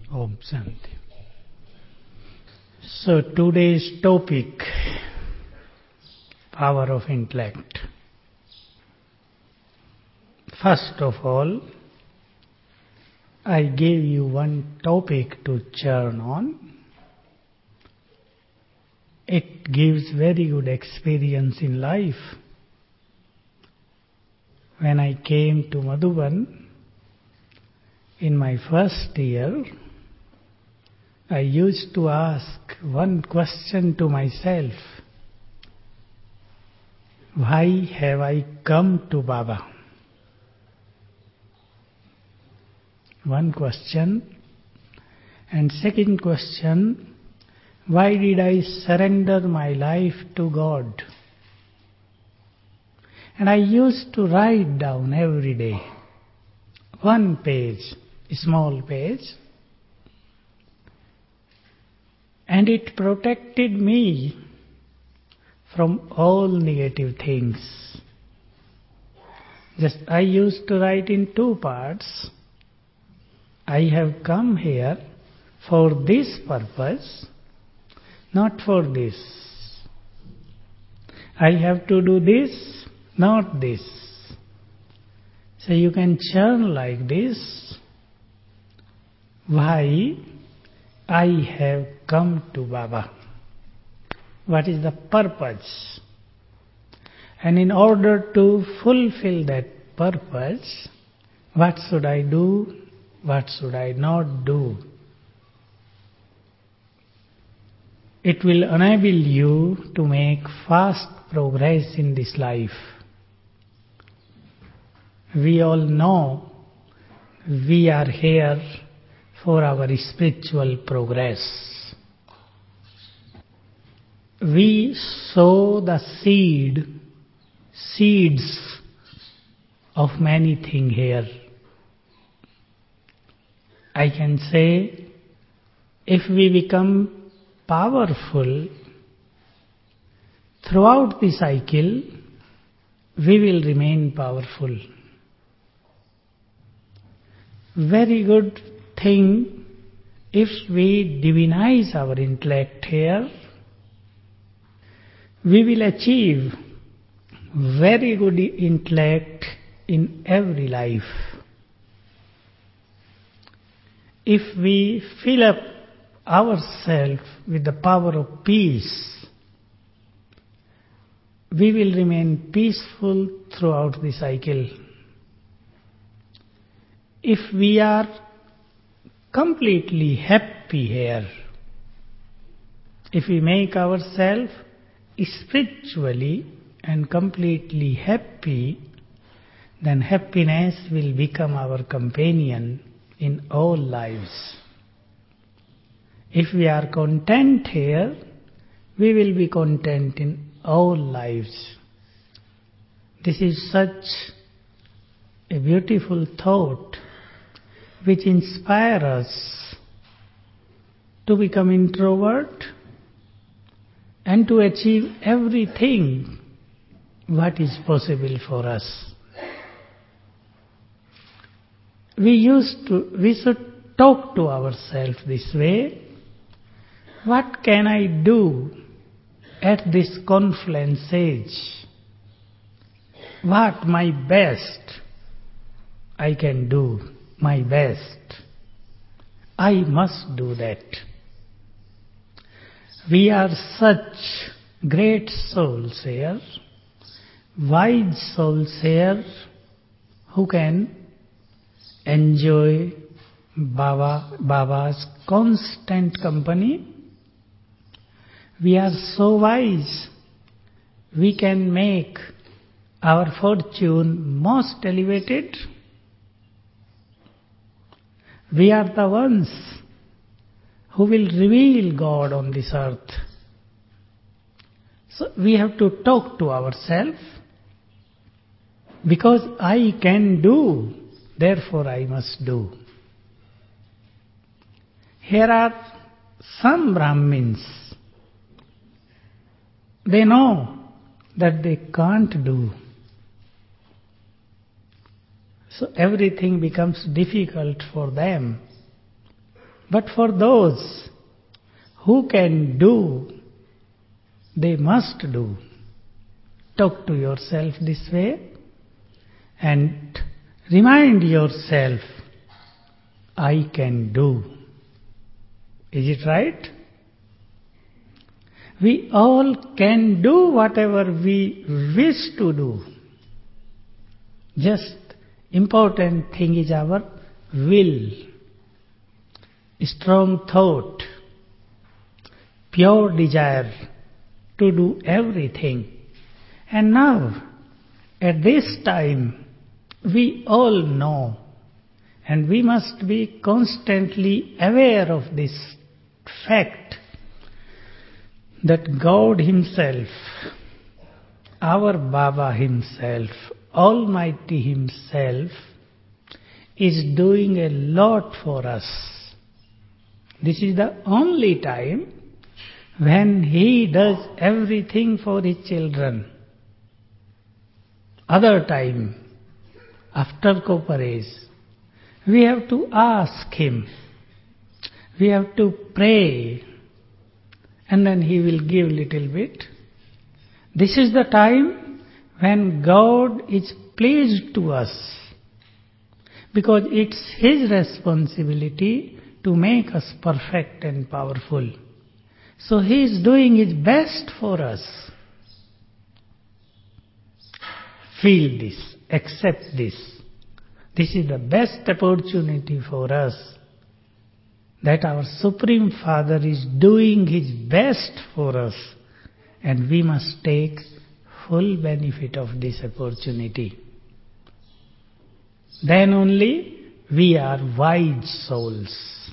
Om Shanti. So today's topic, power of intellect. First of all, I gave you one topic to churn on. It gives very good experience in life. When I came to Madhuban, in my first year, I used to ask one question to myself: why have I come to Baba? One question. And second question, why did I surrender my life to God? And I used to write down every day, one page, a small page, and it protected me from all negative things. Just I used to write in two parts. I have come here for this purpose, not for this. I have to do this, not this. So you can churn like this. Why I have come to Baba? What is the purpose? And in order to fulfill that purpose, what should I do? What should I not do? It will enable you to make fast progress in this life. We all know we are here for our spiritual progress. We sow the seeds of many things here. I can say, if we become powerful throughout the cycle, we will remain powerful. Very good thing if we divinize our intellect here, we will achieve very good intellect in every life. If we fill up ourselves with the power of peace, we will remain peaceful throughout the cycle. If we are completely happy here, if we make ourselves spiritually and completely happy, then happiness will become our companion in all lives. If we are content here, we will be content in all lives. This is such a beautiful thought which inspires us to become introvert and to achieve everything what is possible for us. We should talk to ourselves this way: what can I do at this confluence age? What my best I can do, my best. I must do that. We are such great souls here, wise souls here, who can enjoy Baba's constant company. We are so wise, we can make our fortune most elevated. We are the ones who will reveal God on this earth. So we have to talk to ourselves, because I can do, therefore I must do. Here are some Brahmins. They know that they can't do. So everything becomes difficult for them. But for those who can do, they must do. Talk to yourself this way and remind yourself, I can do. Is it right? We all can do whatever we wish to do. Just important thing is our will, strong thought, pure desire to do everything. And now, at this time, we all know, and we must be constantly aware of this fact, that God Himself, our Baba Himself, Almighty Himself, is doing a lot for us. This is the only time when He does everything for His children. Other time, after Kopares, we have to ask Him, we have to pray, and then He will give little bit. This is the time when God is pleased to us, because it's His responsibility to make us perfect and powerful. So He is doing His best for us. Feel this, accept this. This is the best opportunity for us, that our Supreme Father is doing His best for us, and we must take full benefit of this opportunity. Then only we are wise souls.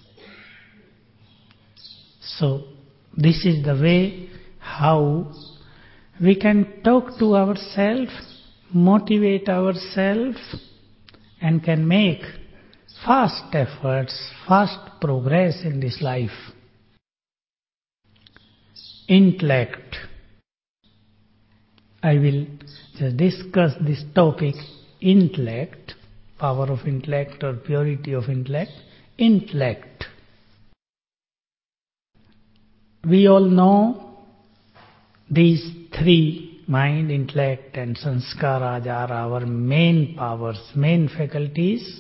So, this is the way how we can talk to ourselves, motivate ourselves, and can make fast efforts, fast progress in this life. Intellect. I will just discuss this topic, intellect, power of intellect or purity of intellect. Intellect. We all know these three, mind, intellect and sanskaras, are our main powers, main faculties.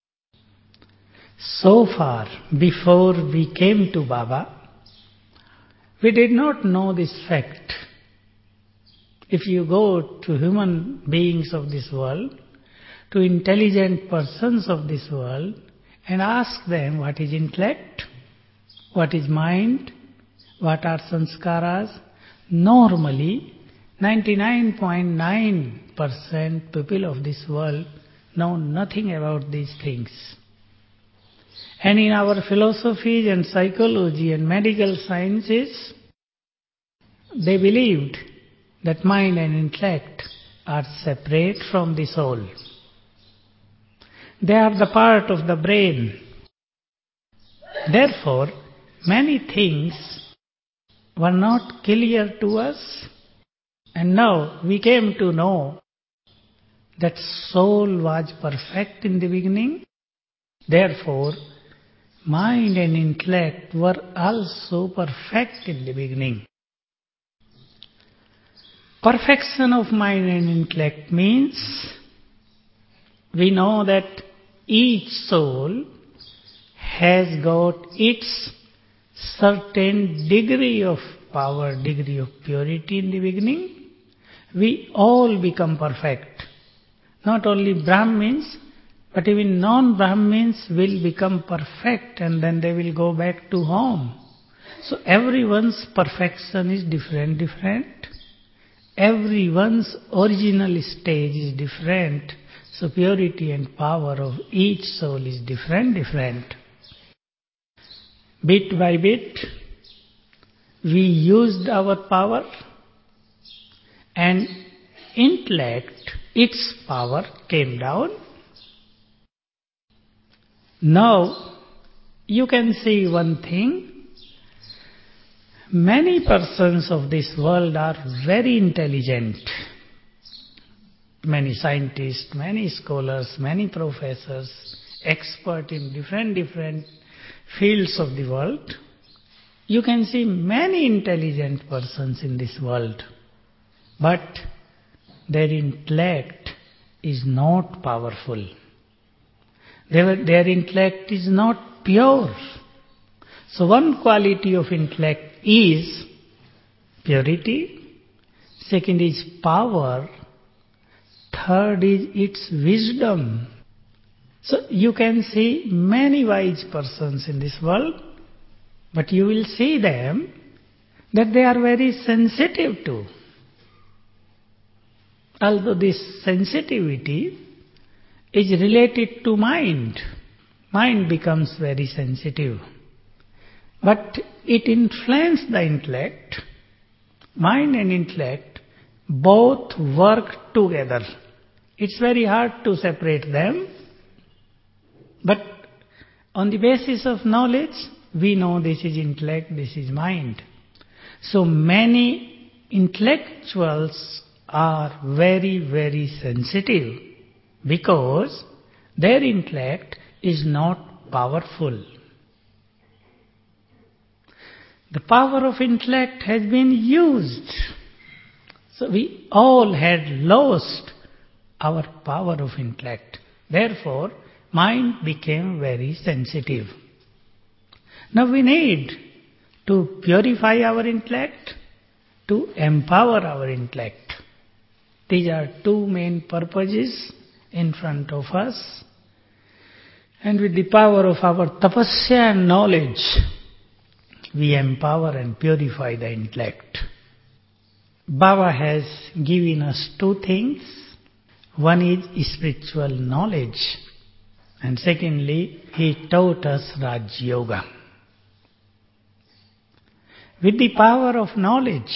So far, before we came to Baba, we did not know this fact. If you go to human beings of this world, to intelligent persons of this world, and ask them what is intellect, what is mind, what are sanskaras, normally 99.9% people of this world know nothing about these things. And in our philosophy and psychology and medical sciences, they believed that mind and intellect are separate from the soul. They are the part of the brain. Therefore, many things were not clear to us, and now we came to know that soul was perfect in the beginning. Therefore, mind and intellect were also perfect in the beginning. Perfection of mind and intellect means we know that each soul has got its certain degree of power, degree of purity in the beginning. We all become perfect. Not only Brahmins, but even non-Brahmins will become perfect, and then they will go back to home. So everyone's perfection is different. Everyone's original stage is different. So purity and power of each soul is different. Bit by bit, we used our power, and intellect, its power came down. Now, you can see one thing. Many persons of this world are very intelligent. Many scientists, many scholars, many professors, expert in different fields of the world, you can see many intelligent persons in this world, but their intellect is not powerful. Their intellect is not pure. So one quality of intellect is purity, second is power, third is its wisdom. So you can see many wise persons in this world, but you will see them that they are very sensitive too. Although this sensitivity is related to mind. Mind becomes very sensitive. But it influences the intellect. Mind and intellect both work together. It's very hard to separate them. But on the basis of knowledge, we know this is intellect, this is mind. So many intellectuals are very, very sensitive because their intellect is not powerful. The power of intellect has been used. So we all had lost our power of intellect. Therefore, mind became very sensitive. Now we need to purify our intellect, to empower our intellect. These are two main purposes in front of us. And with the power of our tapasya and knowledge, we empower and purify the intellect. Baba has given us two things. One is spiritual knowledge, and secondly, he taught us Raj Yoga. With the power of knowledge,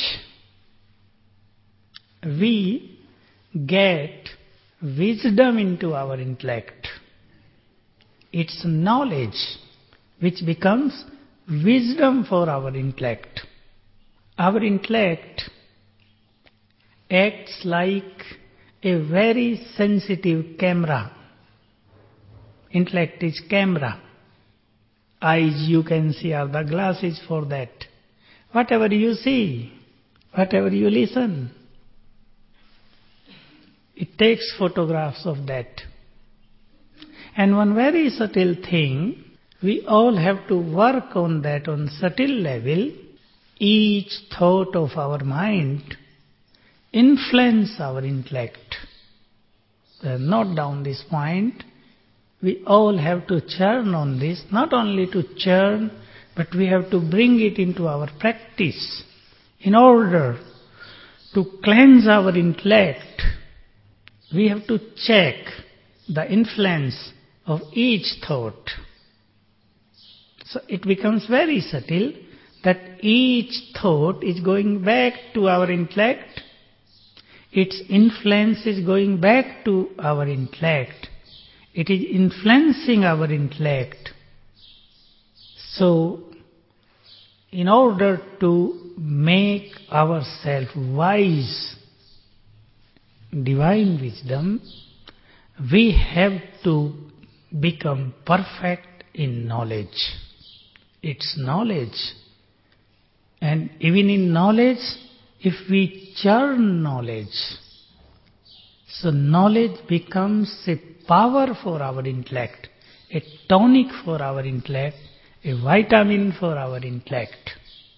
we get wisdom into our intellect. It's knowledge which becomes wisdom for our intellect. Our intellect acts like a very sensitive camera. Intellect is camera. Eyes, you can see, are the glasses for that. Whatever you see, whatever you listen, it takes photographs of that. And one very subtle thing, we all have to work on that on subtle level. Each thought of our mind influence our intellect. Note down this point. We all have to churn on this, not only to churn, but we have to bring it into our practice. In order to cleanse our intellect, we have to check the influence of each thought. So it becomes very subtle that each thought is going back to our intellect. Its influence is going back to our intellect. It is influencing our intellect. So, in order to make ourselves wise, divine wisdom, we have to become perfect in knowledge. It's knowledge. And even in knowledge, if we churn knowledge, so knowledge becomes a power for our intellect, a tonic for our intellect, a vitamin for our intellect.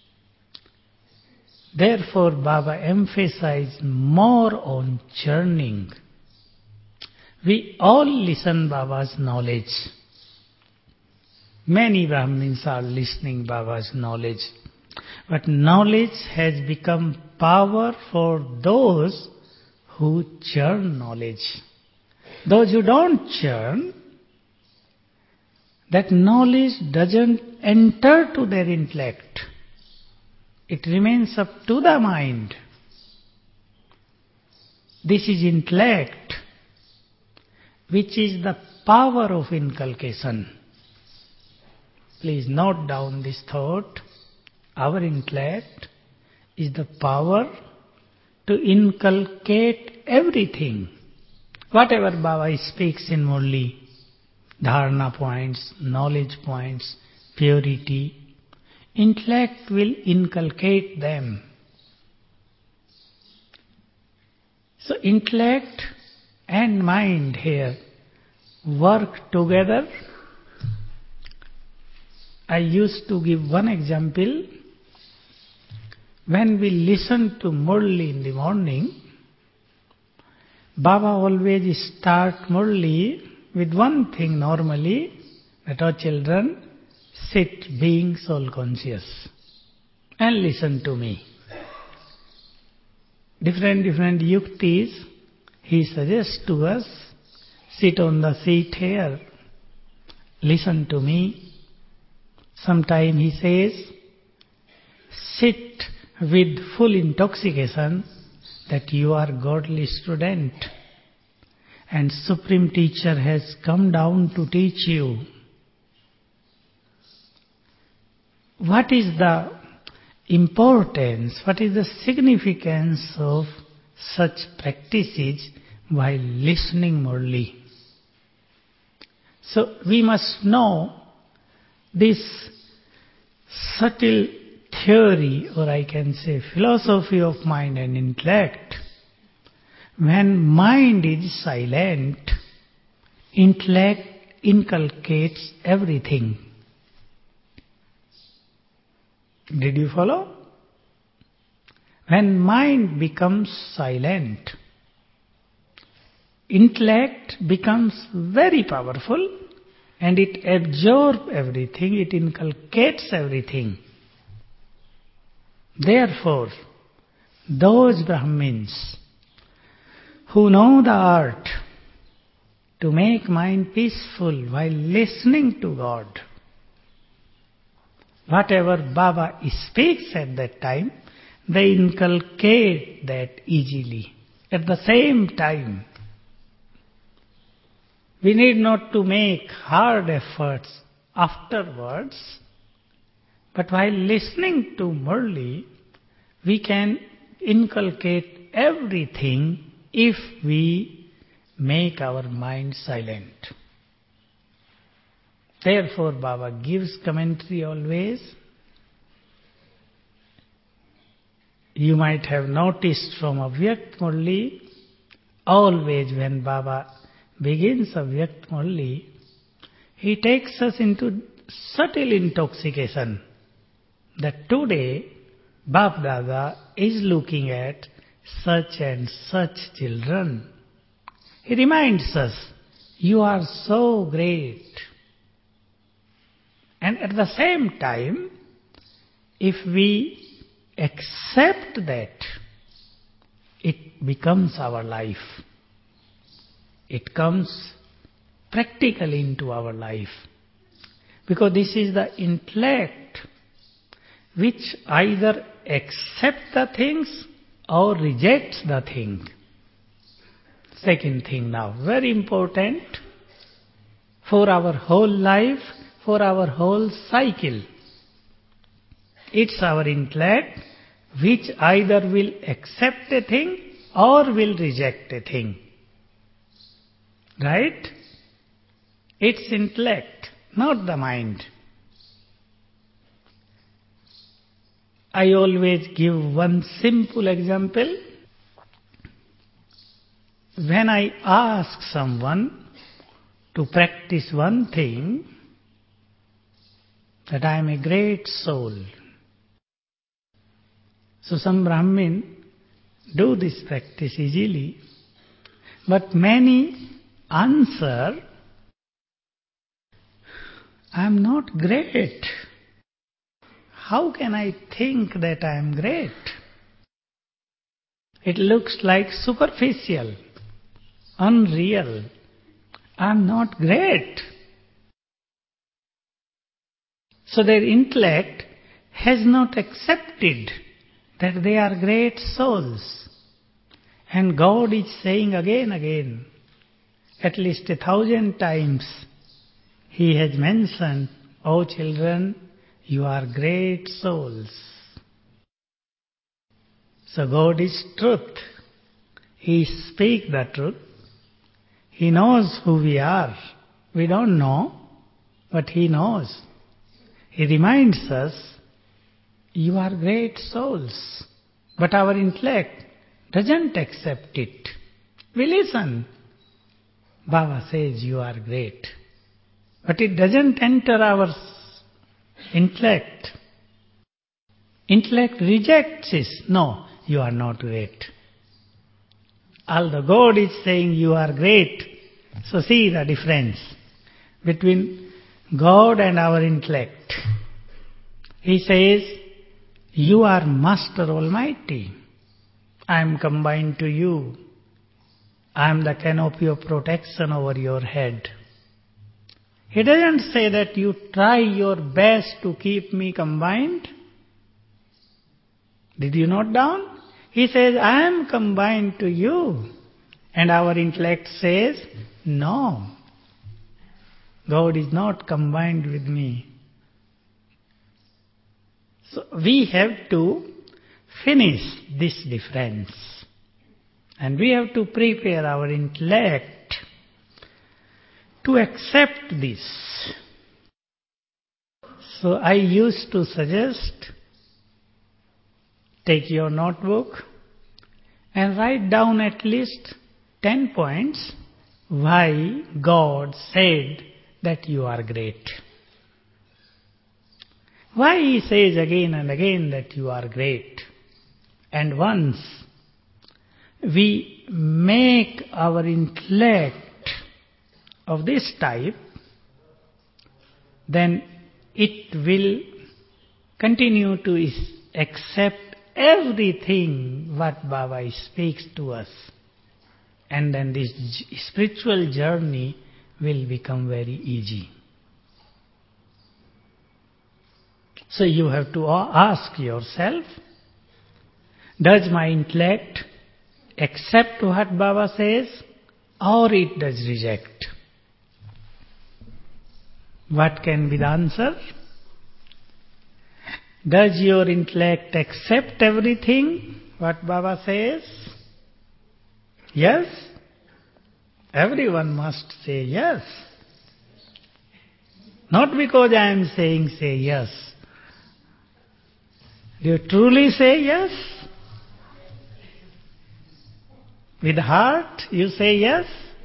Therefore, Baba emphasized more on churning. We all listen Baba's knowledge. Many Brahmins are listening Baba's knowledge. But knowledge has become power for those who churn knowledge. Those who don't churn, that knowledge doesn't enter to their intellect. It remains up to the mind. This is intellect, which is the power of inculcation. Please note down this thought. Our intellect is the power to inculcate everything. Whatever Baba speaks in Murli, dharana points, knowledge points, purity, intellect will inculcate them. So intellect and mind here work together. I used to give one example. When we listen to Murli in the morning, Baba always start Murli with one thing normally, that our children sit being soul conscious and listen to me. Different yuktis he suggests to us. Sit on the seat here, listen to me. Sometime he says, sit with full intoxication that you are godly student and Supreme Teacher has come down to teach you. What is the importance, what is the significance of such practices while listening Murli? So we must know this subtle theory, or I can say philosophy of mind and intellect. When mind is silent, intellect inculcates everything. Did you follow? When mind becomes silent, intellect becomes very powerful and it absorbs everything, it inculcates everything. Therefore, those Brahmins who know the art to make mind peaceful while listening to God, whatever Baba speaks at that time, they inculcate that easily. At the same time, we need not to make hard efforts afterwards, but while listening to Murli, we can inculcate everything if we make our mind silent. Therefore, Baba gives commentary always. You might have noticed from Avyakt Murli, always when Baba begins Avyakt Murli, he takes us into subtle intoxication that today Bap Dada is looking at such and such children. He reminds us, you are so great. And at the same time, if we accept that, it becomes our life. It comes practically into our life. Because this is the intellect which either accepts the things or rejects the thing. Second thing now, very important for our whole life, for our whole cycle. It's our intellect which either will accept a thing or will reject a thing. Right? It's intellect, not the mind. I always give one simple example. When I ask someone to practice one thing, that I am a great soul. So some Brahmin do this practice easily, but many answer, I am not great. How can I think that I am great? It looks like superficial, unreal. I am not great. So their intellect has not accepted that they are great souls. And God is saying again, at least 1,000 times, He has mentioned, "O children, you are great souls." So God is truth. He speaks the truth. He knows who we are. We don't know, but He knows. He reminds us, you are great souls, but our intellect doesn't accept it. We listen. Baba says you are great, but it doesn't enter our intellect. Intellect rejects it. No, you are not great. Although God is saying you are great, so see the difference between God and our intellect. He says, you are Master Almighty. I am combined to you. I am the canopy of protection over your head. He doesn't say that you try your best to keep me combined. Did you note down? He says, I am combined to you. And our intellect says, no. God is not combined with me. So we have to finish this difference. And we have to prepare our intellect to accept this. So I used to suggest, take your notebook and write down at least 10 points why God said that you are great. Why He says again and again that you are great. And once we make our intellect of this type, then it will continue to accept everything what Baba speaks to us. And then this spiritual journey will become very easy. So you have to ask yourself, does my intellect accept what Baba says, or it does reject? What can be the answer? Does your intellect accept everything what Baba says? Yes? Everyone must say yes. Not because I am saying say yes. Do you truly say yes? With heart you say yes?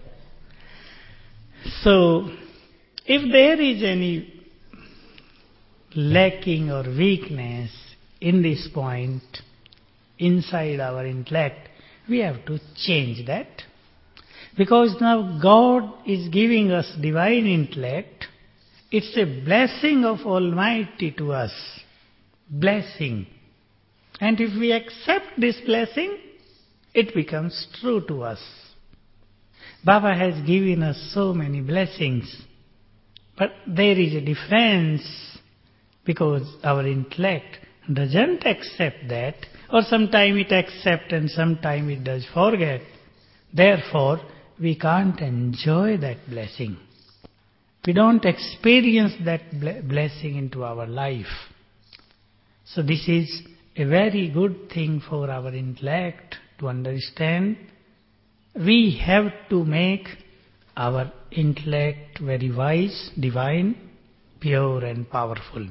So, if there is any lacking or weakness in this point inside our intellect, we have to change that. Because now God is giving us divine intellect. It's a blessing of Almighty to us. Blessing. And if we accept this blessing, it becomes true to us. Baba has given us so many blessings. But there is a difference because our intellect doesn't accept that, or sometime it accepts and sometime it does forget. Therefore, we can't enjoy that blessing. We don't experience that blessing into our life. So this is a very good thing for our intellect to understand. We have to make our intellect very wise, divine, pure and powerful.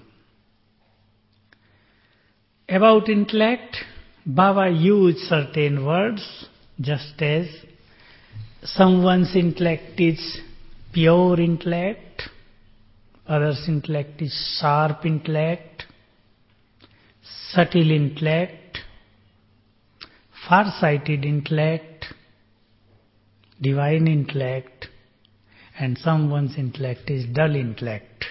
About intellect, Baba used certain words, just as someone's intellect is pure intellect, others' intellect is sharp intellect, subtle intellect, far-sighted intellect, divine intellect, and someone's intellect is dull intellect.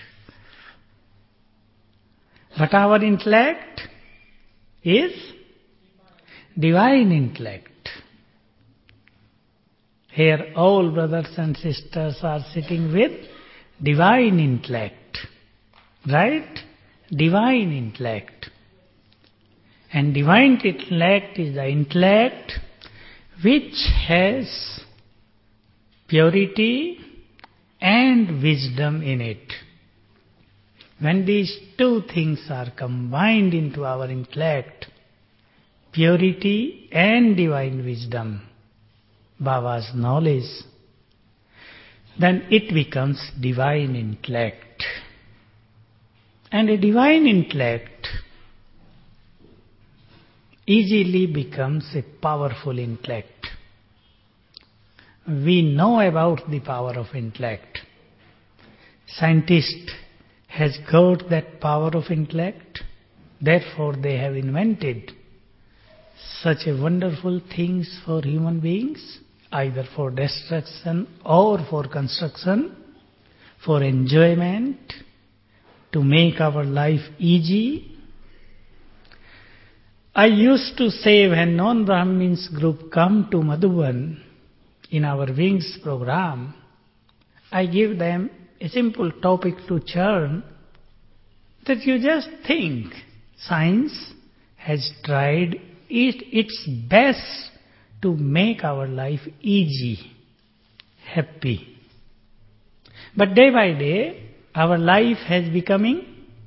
But our intellect is divine intellect. Here all brothers and sisters are sitting with divine intellect. Right? Divine intellect. And divine intellect is the intellect which has purity and wisdom in it. When these two things are combined into our intellect, purity and divine wisdom, Baba's knowledge, then it becomes divine intellect. And a divine intellect easily becomes a powerful intellect. We know about the power of intellect. Scientist has got that power of intellect, therefore they have invented such a wonderful things for human beings, either for destruction or for construction, for enjoyment, to make our life easy. I used to say when non-Brahmins group come to Madhuban in our Wings program, I give them a simple topic to churn, that you just think science has tried its best to make our life easy, happy. But day by day, our life is becoming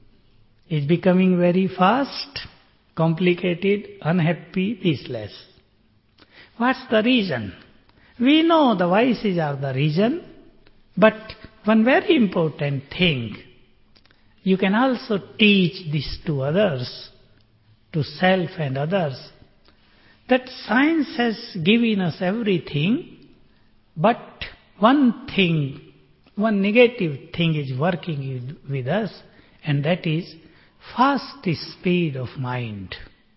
very fast, complicated, unhappy, peaceless. What's the reason? We know the vices are the reason, but one very important thing, you can also teach this to others, to self and others, that science has given us everything, but one thing, one negative thing is working with us, and that is fast speed of mind.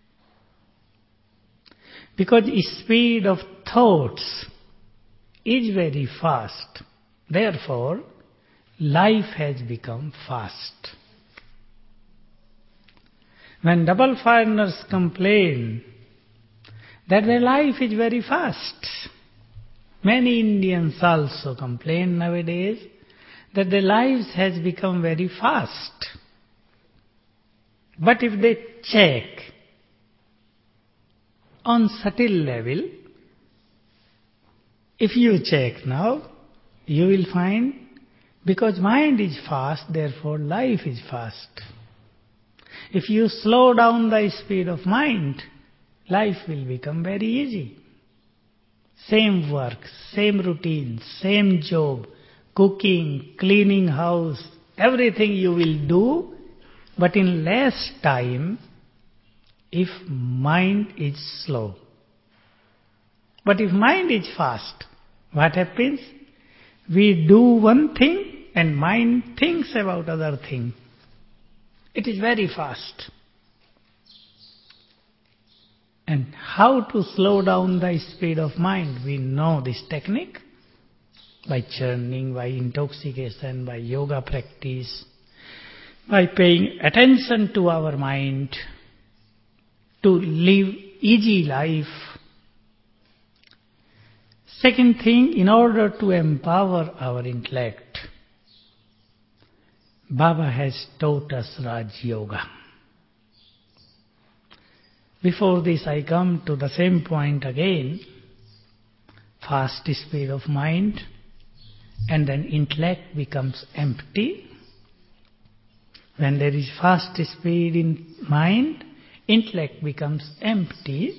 Because speed of thoughts is very fast, therefore life has become fast. When double foreigners complain that their life is very fast, many Indians also complain nowadays that their lives has become very fast. But if they check on subtle level, if you check now, you will find because mind is fast, therefore life is fast. If you slow down the speed of mind, life will become very easy. Same work, same routine, same job, cooking, cleaning house, everything you will do, but in less time if mind is slow. But if mind is fast, what happens? We do one thing and mind thinks about other thing. It is very fast. And how to slow down the speed of mind? We know this technique by churning, by intoxication, by yoga practice, by paying attention to our mind, to live easy life. Second thing, in order to empower our intellect, Baba has taught us Raj Yoga. Before this I come to the same point again, fast speed of mind, and then intellect becomes empty. When there is fast speed in mind, intellect becomes empty,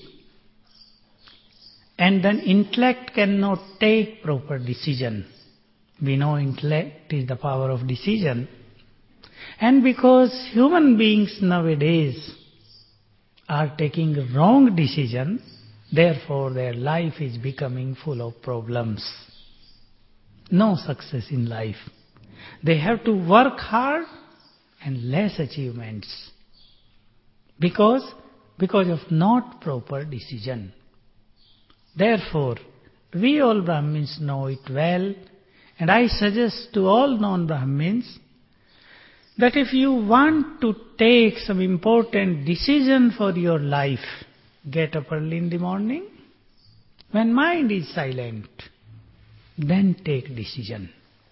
and then intellect cannot take proper decision. We know intellect is the power of decision. And because human beings nowadays are taking wrong decisions, therefore their life is becoming full of problems. No success in life. They have to work hard and less achievements. Because of not proper decision. Therefore, we all Brahmins know it well, and I suggest to all non-Brahmins that if you want to take some important decision for your life, get up early in the morning. When mind is silent, then take decision.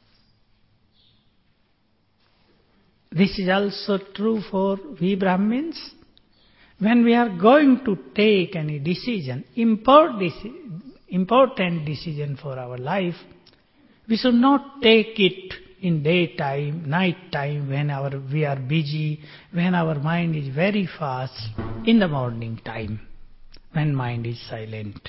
This is also true for we Brahmins. When we are going to take any decision, important decision for our life, we should not take it in daytime, night time, when we are busy, when our mind is very fast, in the morning time, when mind is silent.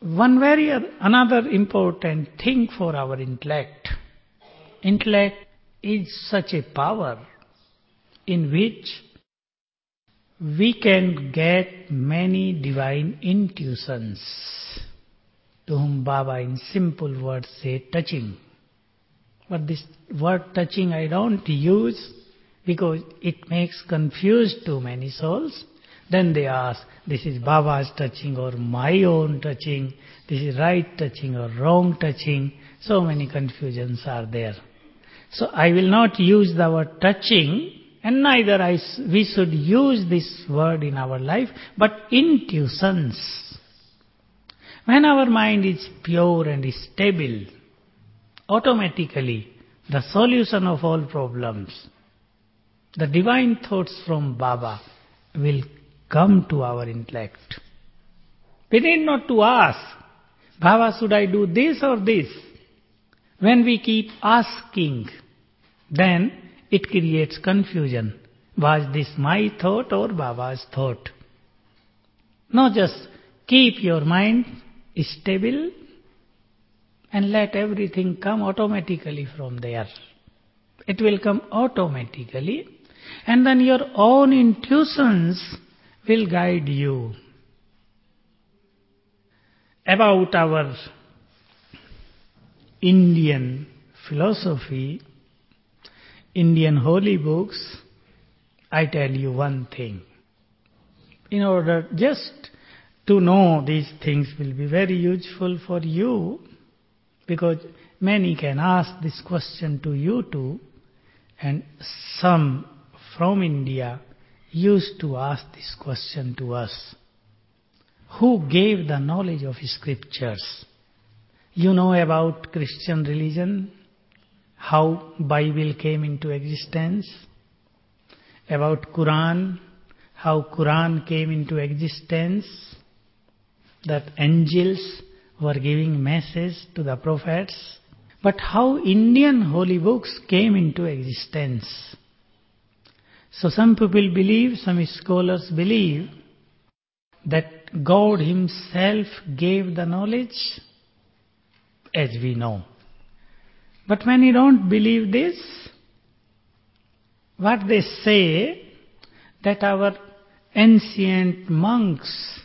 Another important thing for our intellect is such a power in which we can get many divine intuitions, to whom Baba in simple words say touching. But this word touching I don't use because it makes confused too many souls. Then they ask, this is Baba's touching or my own touching, this is right touching or wrong touching. So many confusions are there. So I will not use the word touching, and neither we should use this word in our life, but intuitions. When our mind is pure and stable, automatically the solution of all problems, the divine thoughts from Baba will come to our intellect. We need not to ask, Baba, should I do this or this? When we keep asking, then it creates confusion. Was this my thought or Baba's thought? No, just keep your mind stable and let everything come automatically from there. It will come automatically, and then your own intuitions will guide you. About our Indian philosophy, Indian holy books, I tell you one thing. In order just to know these things will be very useful for you, because many can ask this question to you too, and some from India used to ask this question to us. Who gave the knowledge of scriptures? You know about Christian religion, how Bible came into existence, about Quran, how Quran came into existence, that angels were giving message to the prophets, but how Indian holy books came into existence. So some people believe, some scholars believe, that God Himself gave the knowledge, as we know. But many don't believe this. What they say, that our ancient monks,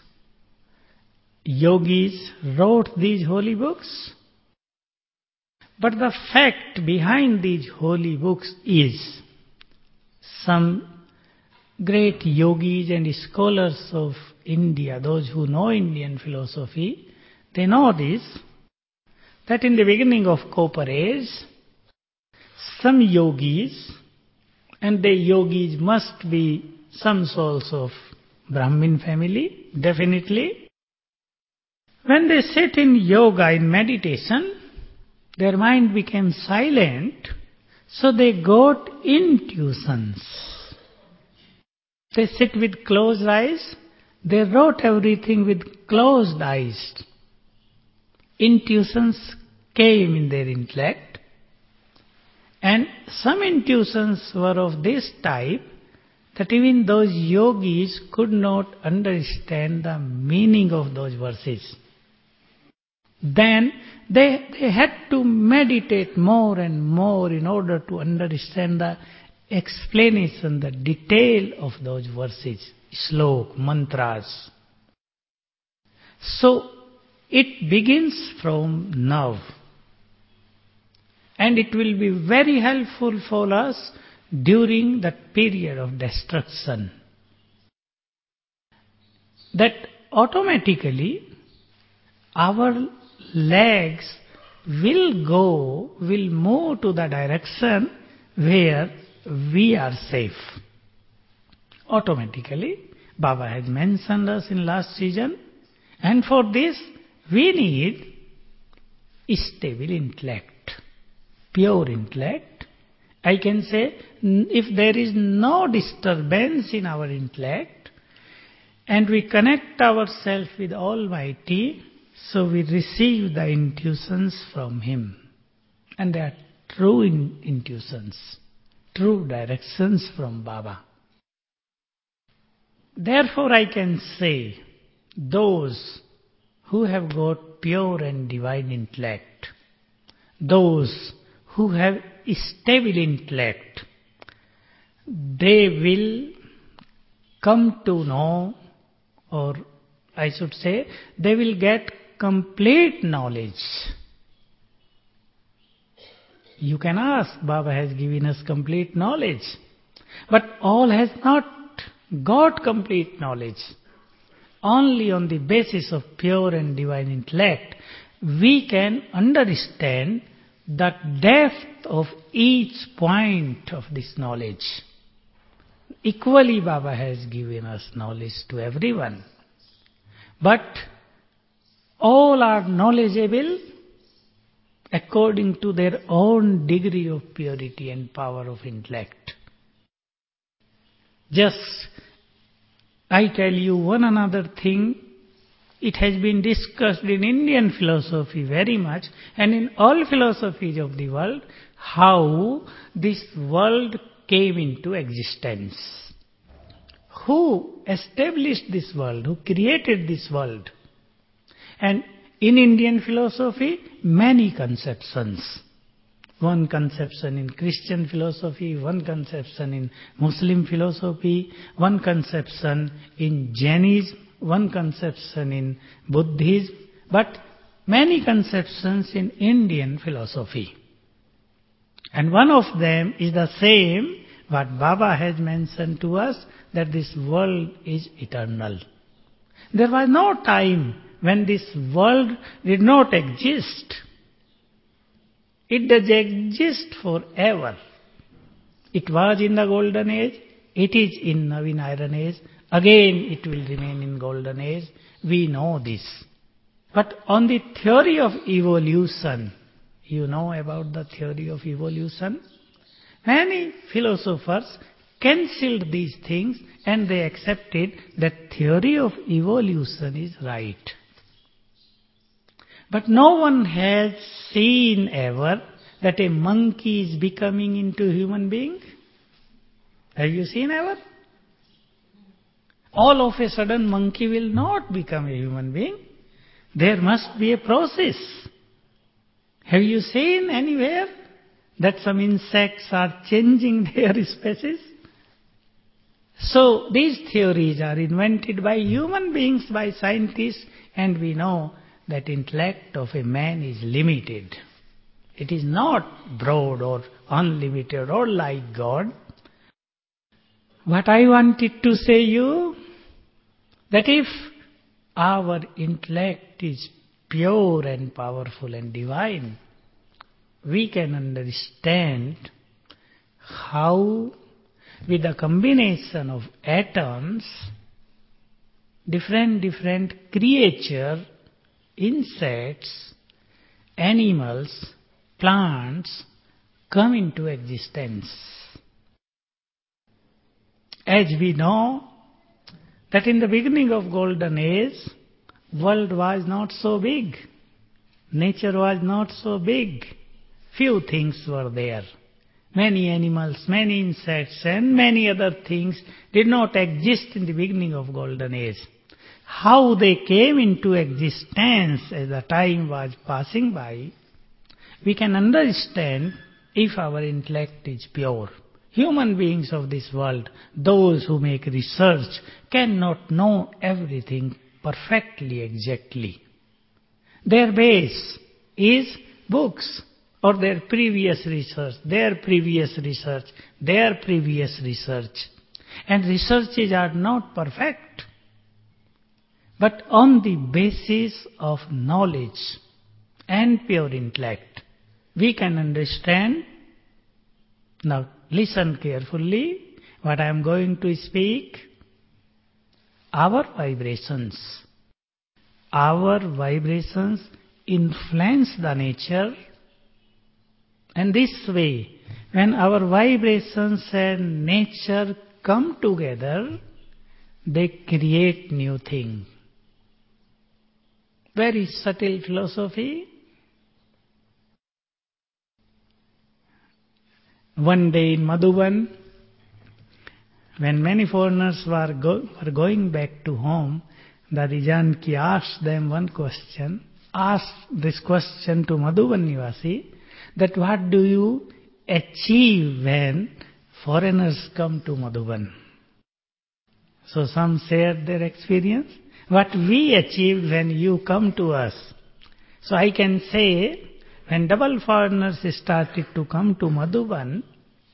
yogis, wrote these holy books. But the fact behind these holy books is, some great yogis and scholars of India, those who know Indian philosophy, they know this, that in the beginning of Copper Age, some yogis, and the yogis must be some souls of Brahmin family, definitely. When they sit in yoga, in meditation, their mind became silent, so they got intuitions. They sit with closed eyes, they wrote everything with closed eyes. Intuitions came in their intellect, and some intuitions were of this type that even those yogis could not understand the meaning of those verses. Then they had to meditate more and more in order to understand the explanation, the detail of those verses, slok, mantras. So it begins from now. And it will be very helpful for us during that period of destruction. That automatically our legs will move to the direction where we are safe. Automatically, Baba has mentioned us in last season, and for this we need stable intellect, pure intellect. I can say, if there is no disturbance in our intellect, and we connect ourselves with Almighty, so we receive the intuitions from Him. And they are true intuitions, true directions from Baba. Therefore I can say, those who have got pure and divine intellect, those who have stable intellect, they will come to know, or I should say, they will get complete knowledge. You can ask, Baba has given us complete knowledge, but all has not got complete knowledge. Only on the basis of pure and divine intellect, we can understand the depth of each point of this knowledge. Equally, Baba has given us knowledge to everyone. But all are knowledgeable according to their own degree of purity and power of intellect. Just, I tell you one another thing. It has been discussed in Indian philosophy very much, and in all philosophies of the world, how this world came into existence. Who established this world? Who created this world? And in Indian philosophy, many conceptions. One conception in Christian philosophy, one conception in Muslim philosophy, one conception in Jainism, one conception in Buddhism, but many conceptions in Indian philosophy. And one of them is the same what Baba has mentioned to us, that this world is eternal. There was no time when this world did not exist. It does exist forever. It was in the golden age, it is in Navin iron age, again it will remain in golden age. We know this. But on the theory of evolution, you know about the theory of evolution? Many philosophers cancelled these things and they accepted that theory of evolution is right. But no one has seen ever that a monkey is becoming into a human being. Have you seen ever? All of a sudden monkey will not become a human being. There must be a process. Have you seen anywhere that some insects are changing their species? So these theories are invented by human beings, by scientists, and we know that intellect of a man is limited. It is not broad or unlimited or like God. What I wanted to say you, that if our intellect is pure and powerful and divine, we can understand how with a combination of atoms, different creatures, insects, animals, plants come into existence. As we know that in the beginning of golden age, world was not so big. Nature was not so big. Few things were there. Many animals, many insects and many other things did not exist in the beginning of golden age. How they came into existence as the time was passing by, we can understand if our intellect is pure. Human beings of this world, those who make research, cannot know everything perfectly, exactly. Their base is books, or their previous research, their previous research, their previous research. And researches are not perfect. But on the basis of knowledge and pure intellect, we can understand. Now listen carefully what I am going to speak. Our vibrations influence the nature, and this way, when our vibrations and nature come together, they create new things. Very subtle philosophy. One day in Madhuban, when many foreigners were going back to home, Dadi Janki asked them one question, asked this question to Madhuban Nivasi, that what do you achieve when foreigners come to Madhuban? So some shared their experience. What we achieved when you come to us. So I can say, when double foreigners started to come to Madhuban,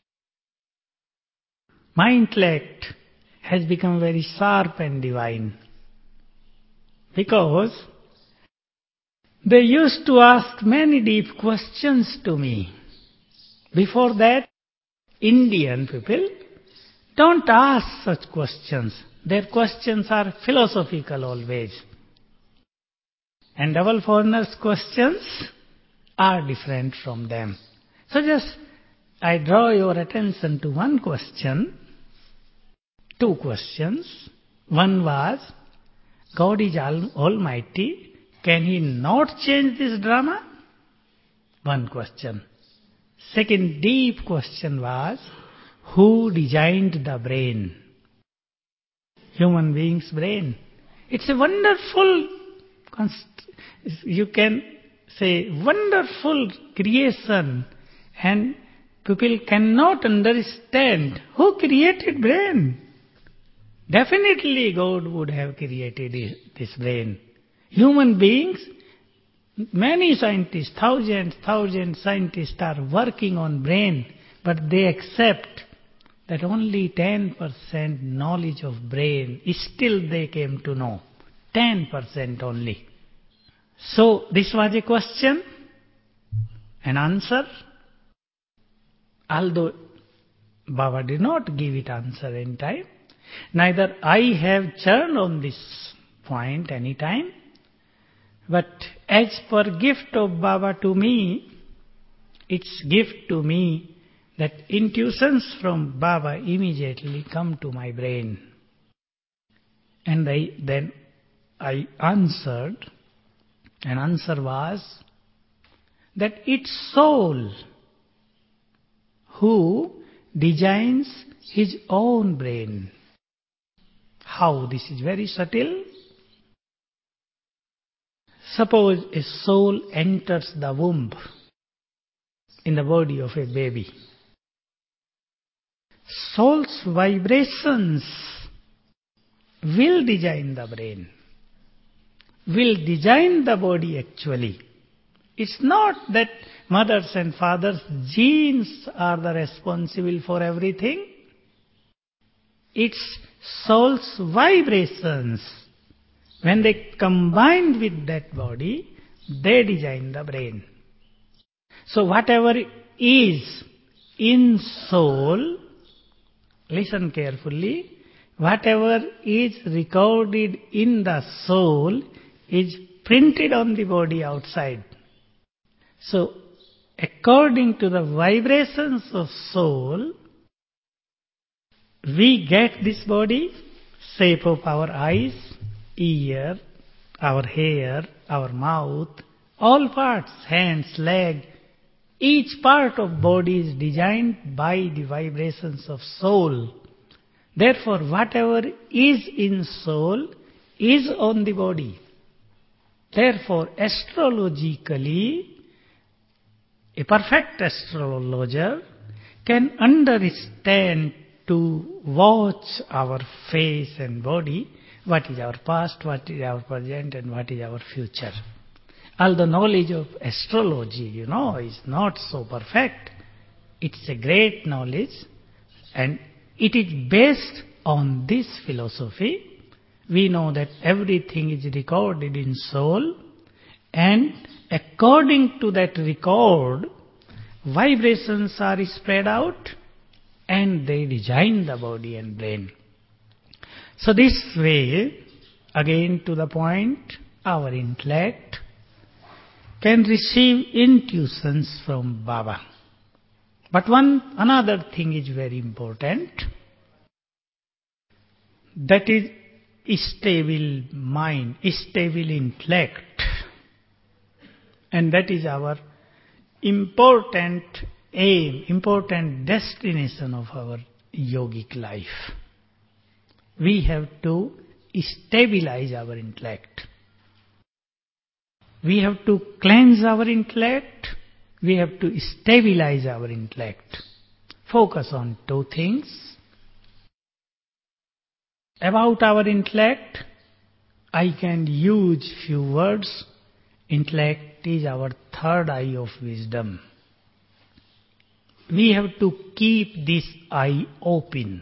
my intellect has become very sharp and divine. Because they used to ask many deep questions to me. Before that, Indian people don't ask such questions. Their questions are philosophical always. And double foreigners' questions are different from them. So just I draw your attention to one question, two questions. One was, God is Almighty, can He not change this drama? One question. Second deep question was, who designed the brain? Human being's brain. It's a wonderful, you can say, wonderful creation, and people cannot understand who created brain. Definitely God would have created this brain. Human beings, many scientists, thousands scientists are working on brain, but they accept that only 10% knowledge of brain, still they came to know. 10% only. So this was a question, an answer. Although Baba did not give it answer in time, neither I have churned on this point any time, but as per gift of Baba to me, it's gift to me that intuitions from Baba immediately come to my brain. And then I answered, and answer was that it's soul who designs his own brain. How? This is very subtle. Suppose a soul enters the womb in the body of a baby. Soul's vibrations will design the brain, will design the body actually. It's not that mothers and fathers' genes are the responsible for everything. It's soul's vibrations. When they combine with that body, they design the brain. So whatever is in soul, listen carefully, whatever is recorded in the soul is printed on the body outside. So, according to the vibrations of soul, we get this body, shape of our eyes, ear, our hair, our mouth, all parts, hands, leg, each part of body is designed by the vibrations of soul. Therefore, whatever is in soul is on the body. Therefore, astrologically, a perfect astrologer can understand to watch our face and body, what is our past, what is our present, and what is our future. Although knowledge of astrology, is not so perfect, it's a great knowledge, and it is based on this philosophy. We know that everything is recorded in soul, and according to that record, vibrations are spread out, and they design the body and brain. So this way, again to the point, our intellect can receive intuitions from Baba. But another thing is very important. That is stable mind, stable intellect. And that is our important aim, important destination of our yogic life. We have to stabilize our intellect. We have to cleanse our intellect we have to stabilize our intellect. Focus on two things. About our intellect, I can use few words. Intellect is our third eye of wisdom. We have to keep this eye open.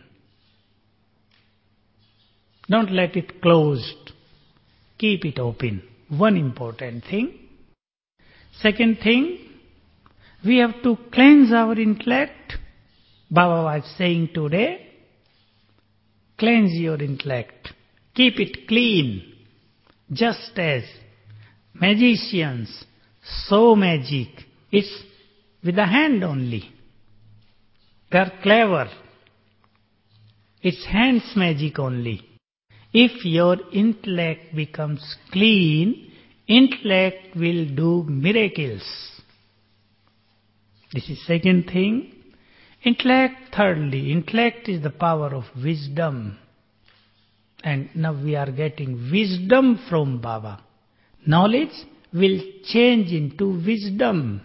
Don't let it closed. Keep it open. One important thing. Second thing, we have to cleanse our intellect. Baba was saying today, cleanse your intellect. Keep it clean. Just as magicians show magic, it's with the hand only. They are clever. It's hands magic only. If your intellect becomes clean, intellect will do miracles. This is second thing. Intellect, thirdly, intellect is the power of wisdom. And now we are getting wisdom from Baba. Knowledge will change into wisdom.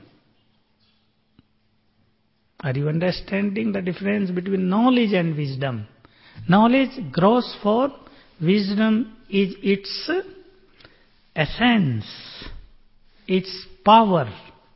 Are you understanding the difference between knowledge and wisdom? Knowledge grows forth, wisdom is its essence, its power.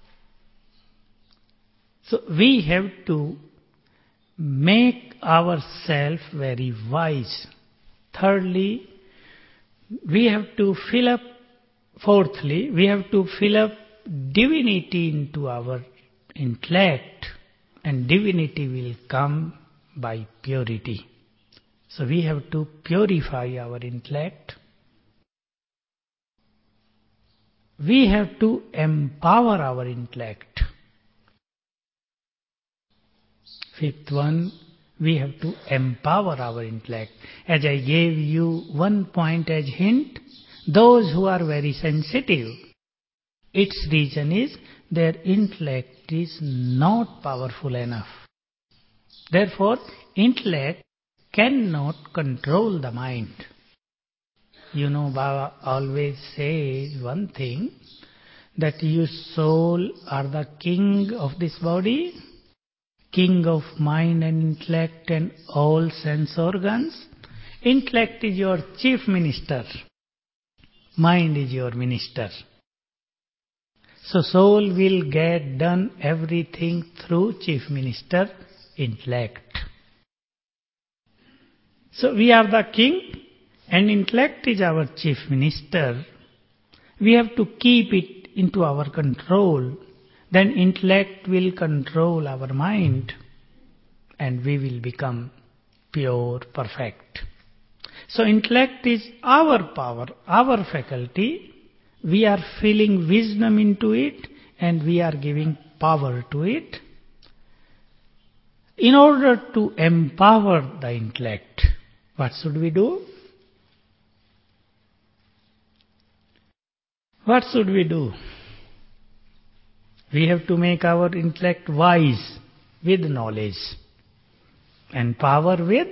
So we have to make ourselves very wise. Thirdly, we have to fill up, fourthly, we have to fill up divinity into our intellect, and divinity will come by purity. So we have to purify our intellect. We have to empower our intellect. Fifth one, we have to empower our intellect. As I gave you one point as hint, those who are very sensitive, its reason is their intellect is not powerful enough. Therefore, intellect cannot control the mind. You know, Baba always says one thing, that you soul are the king of this body, king of mind and intellect and all sense organs. Intellect is your chief minister. Mind is your minister. So soul will get done everything through chief minister, intellect. So we are the king and intellect is our chief minister. We have to keep it into our control. Then intellect will control our mind and we will become pure, perfect. So intellect is our power, our faculty. We are filling wisdom into it and we are giving power to it. In order to empower the intellect, what should we do? What should we do? We have to make our intellect wise with knowledge and power with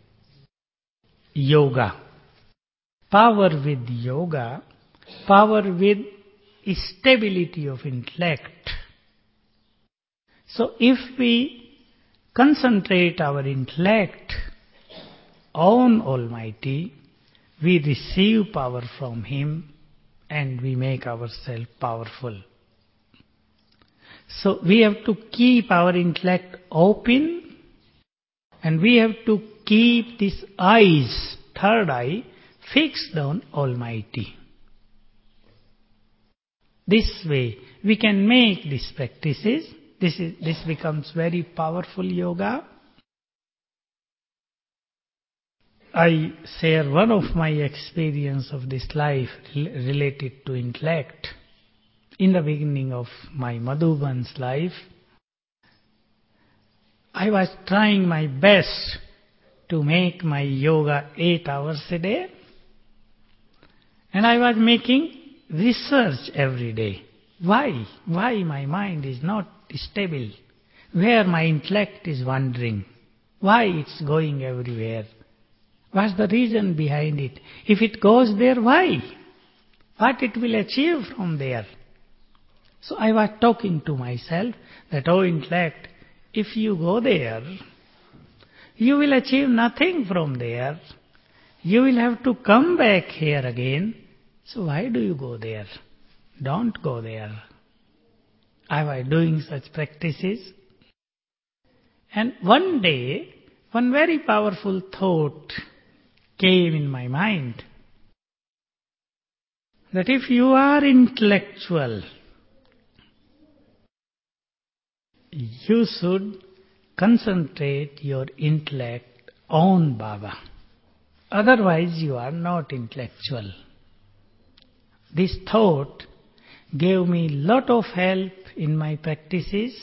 yoga. Power with yoga, power with stability of intellect. So if we concentrate our intellect on Almighty, we receive power from Him and we make ourselves powerful. So we have to keep our intellect open and we have to keep this eyes, third eye, fixed on Almighty. This way we can make these practices. This becomes very powerful yoga. I share one of my experience of this life related to intellect. In the beginning of my Madhuban's life, I was trying my best to make my yoga 8 hours a day. And I was making research every day. Why? Why my mind is not stable? Where my intellect is wandering? Why it's going everywhere? What's the reason behind it? If it goes there, why? What it will achieve from there? So I was talking to myself that, oh intellect, if you go there, you will achieve nothing from there. You will have to come back here again. So why do you go there? Don't go there. I was doing such practices. And one day, one very powerful thought came in my mind. That if you are intellectual, you should concentrate your intellect on Baba. Otherwise you are not intellectual. This thought gave me lot of help in my practices.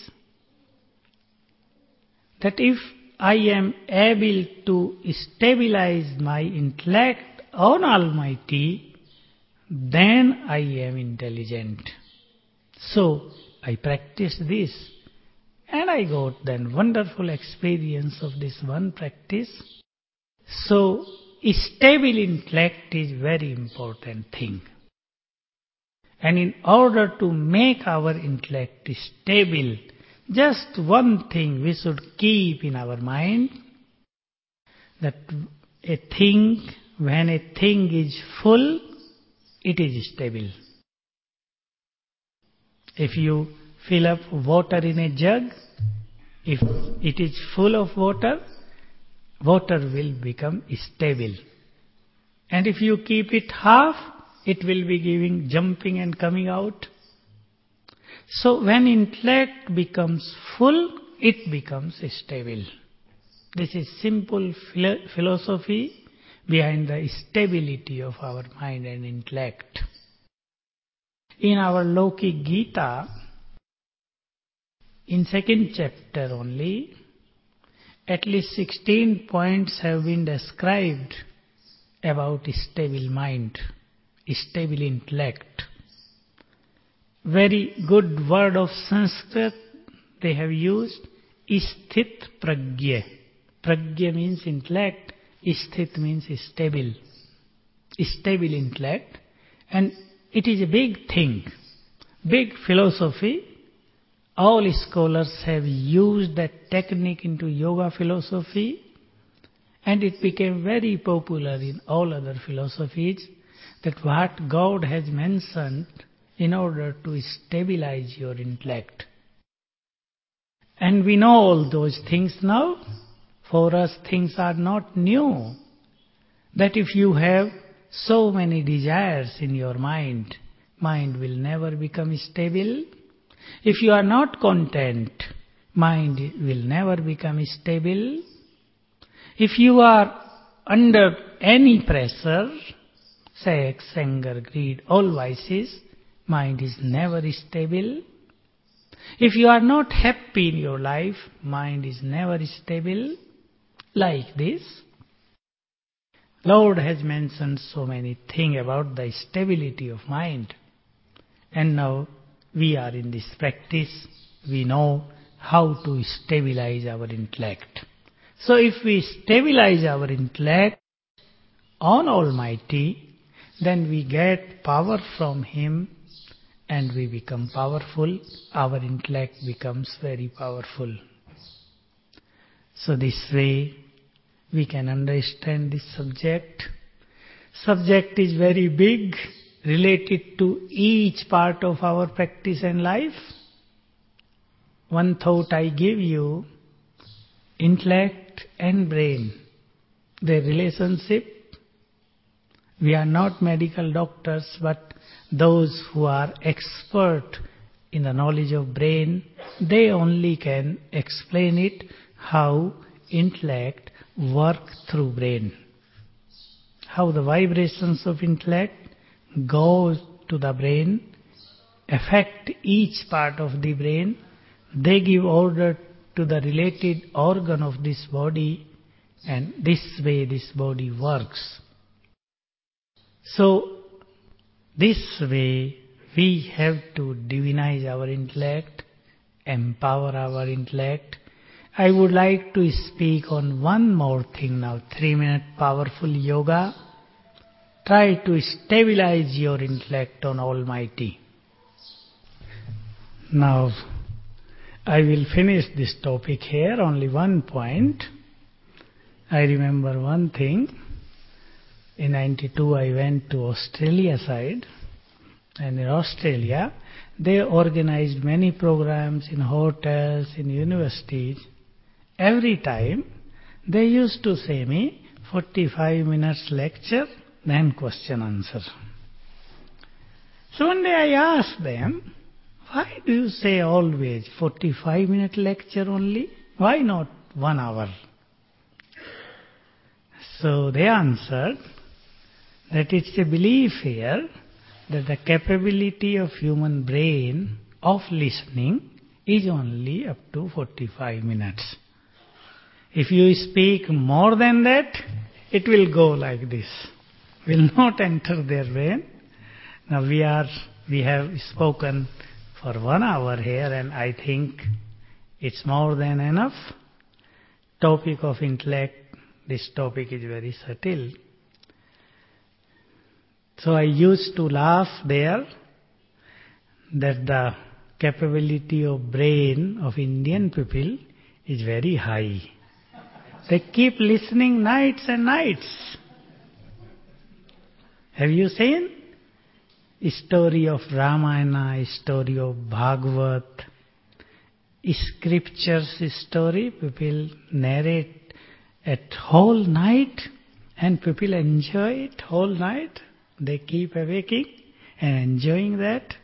That if I am able to stabilize my intellect on Almighty, then I am intelligent. So I practiced this, and I got then wonderful experience of this one practice. So stable intellect is very important thing. And in order to make our intellect stable, just one thing we should keep in our mind, that when a thing is full, it is stable. If you fill up water in a jug, if it is full of water, water will become stable. And if you keep it half, it will be jumping and coming out. So when intellect becomes full, it becomes stable. This is simple philosophy behind the stability of our mind and intellect. In our Lokik Gita, in 2nd chapter only, at least 16 points have been described about stable mind, stable intellect. Very good word of Sanskrit they have used, sthit pragya. Pragya means intellect, sthit means stable. Stable intellect. And it is a big thing, big philosophy. All scholars have used that technique into yoga philosophy, and it became very popular in all other philosophies, that what God has mentioned in order to stabilize your intellect. And we know all those things now. For us things are not new. That if you have so many desires in your mind, mind will never become stable. If you are not content, mind will never become stable. If you are under any pressure, sex, anger, greed, all vices, mind is never stable. If you are not happy in your life, mind is never stable. Like this, Lord has mentioned so many things about the stability of mind. And now we are in this practice, we know how to stabilize our intellect. So if we stabilize our intellect on Almighty, then we get power from Him and we become powerful. Our intellect becomes very powerful. So this way we can understand this subject. Subject is very big, related to each part of our practice and life. One thought I give you, intellect and brain, their relationship. We are not medical doctors, but those who are expert in the knowledge of brain, they only can explain it, how intellect work through brain. How the vibrations of intellect go to the brain, affect each part of the brain. They give order to the related organ of this body, and this way this body works. So, this way we have to divinize our intellect, empower our intellect. I would like to speak on one more thing now, 3-minute powerful yoga. Try to stabilize your intellect on Almighty. Now, I will finish this topic here, only one point. I remember one thing. In 92, I went to Australia side, and in Australia, they organized many programs in hotels, in universities. Every time, they used to say me, 45 minutes lecture, then question answer. So one day I asked them, why do you say always 45-minute lecture only? Why not 1 hour? So they answered that it's a belief here that the capability of human brain of listening is only up to 45 minutes. If you speak more than that, it will go like this, will not enter their brain. Now we have spoken for 1 hour here, and I think it's more than enough. Topic of intellect, this topic is very subtle. So I used to laugh there that the capability of brain of Indian people is very high. They keep listening nights and nights. Have you seen a story of Ramayana, a story of Bhagavad, scriptures story? People narrate at whole night and people enjoy it whole night. They keep awaking and enjoying that.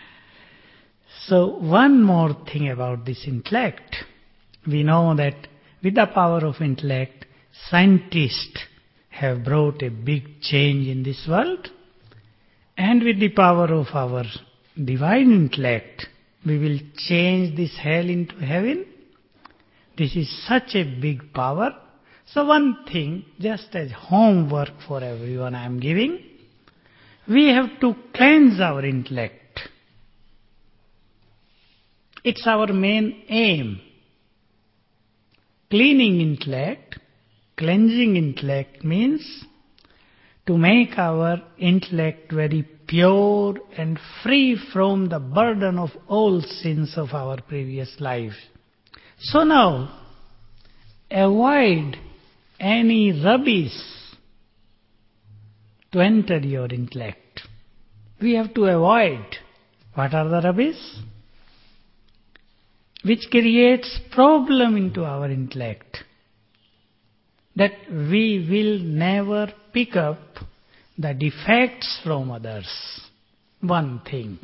So one more thing about this intellect. We know that with the power of intellect, scientists have brought a big change in this world. And with the power of our divine intellect, we will change this hell into heaven. This is such a big power. So one thing, just as homework for everyone I am giving, we have to cleanse our intellect. It's our main aim. Cleaning intellect, cleansing intellect means to make our intellect very pure and free from the burden of all sins of our previous life. So now, avoid any rubbish to enter your intellect. We have to avoid. What are the rubbish? Which creates problem into our intellect. That we will never pick up the defects from others. One thing.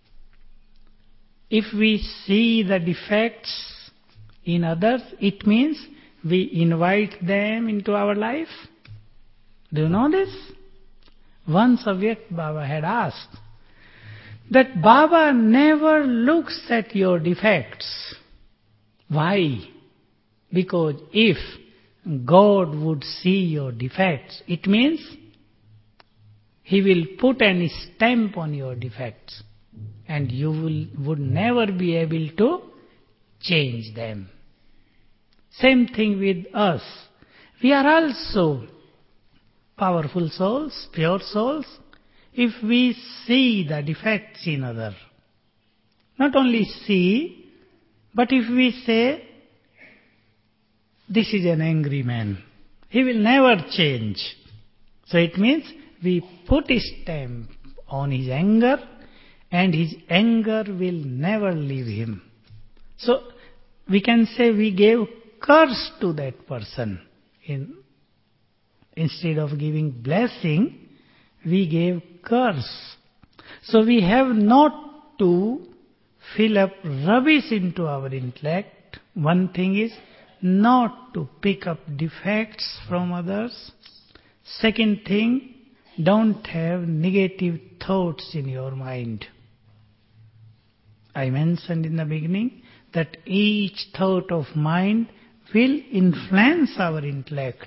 If we see the defects in others, it means we invite them into our life. Do you know this? Once Avyakt Baba had asked that Baba never looks at your defects. Why? Because if God would see your defects, it means He will put any stamp on your defects and you would never be able to change them. Same thing with us. We are also powerful souls, pure souls, if we see the defects in others. Not only see, but if we say, this is an angry man, he will never change. So it means we put a stamp on his anger and his anger will never leave him. So we can say we gave curse to that person. Instead of giving blessing, we gave curse. So we have not to fill up rubbish into our intellect. One thing is not to pick up defects from others. Second thing, don't have negative thoughts in your mind. I mentioned in the beginning that each thought of mind will influence our intellect.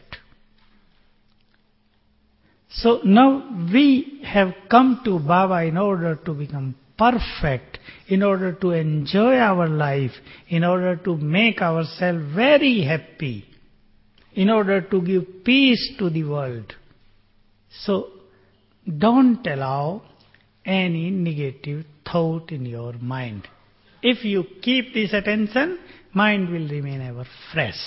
So now we have come to Baba in order to become perfect, in order to enjoy our life, in order to make ourselves very happy, in order to give peace to the world. So don't allow any negative thought in your mind. If you keep this attention, mind will remain ever fresh.